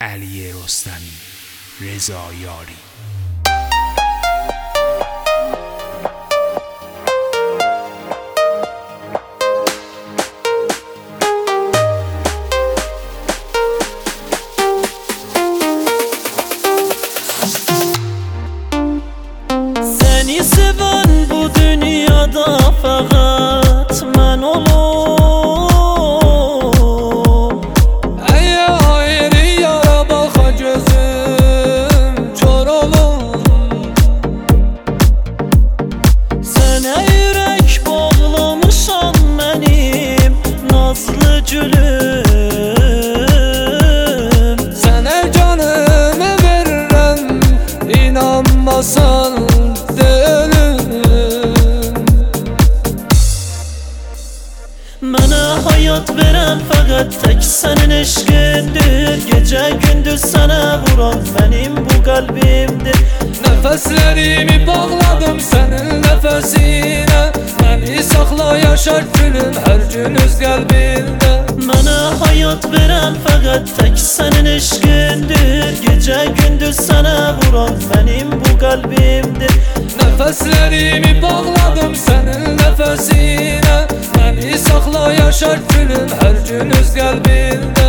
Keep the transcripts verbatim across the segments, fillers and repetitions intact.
علی رستمی، رضا یاری. Seni seven bu dünyada faqat mən olum. Əyə ayrı yara baxa gözüm kör olum. Sənə ürək bağlamışam mənim nazlı gülüm. Sənə canımı verirəm, inanmasan Mənə hayat verən fəqət tək sənin eşqindir. Gecə gündüz sənə vuran mənim bu qəlbimdir. Nəfəslərimi bağladım sənin nəfəsinə. Məni saxla yaşar gülüm hər gün öz qəlbində. Mənə hayat verən fəqət tək sənin eşqindir. Gecə gündüz sənə vuran mənim bu qəlbimdir. Nəfəslərimi bağladım sənin nəfəsinə. Məni saxla yaşar gülüm hər gün öz qəlbində.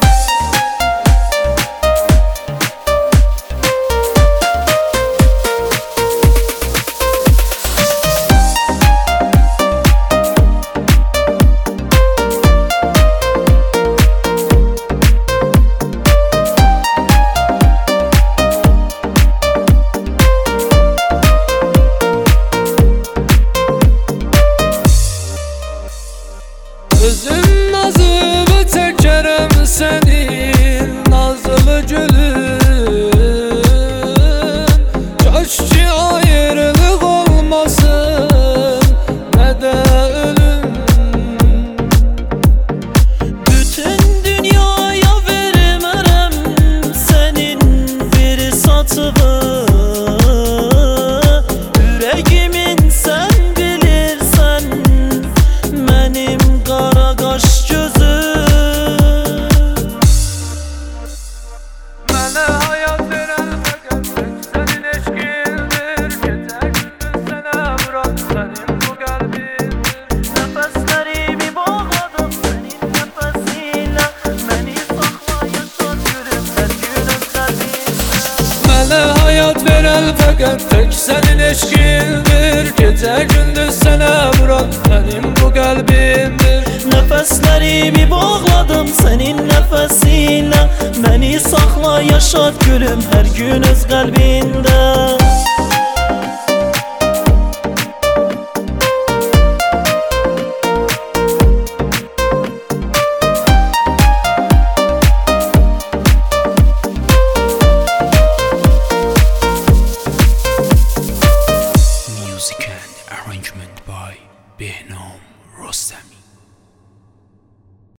Özüm nazımı çəkərəm sənin nazlı gülüm. Kaş ki ayrılıq olmasın, nə də ölüm. Bütün dünyaya vermərəm sənin bir satığı. Ürəgimin sən bilirsən mənim qara qaş gözüm. Mənə hayat verən fəqət tək sənin eşqindir. Gecə gündüz sənə vuran sənin bu qəlbindir. Nəfəslərimi bağladım sənin nəfəsinlə. Məni saxla yaşat gülüm hər gün öz qəlbimdə. Mənə hayat verən fəqət tək sənin eşqindir. Gecə gündüz sənə vuran mənim bu qəlbimdir. Nəfəslərimi bağladım sənin nəfəsinlə. Məni saxla yaşat gülüm hər gün öz qəlbində.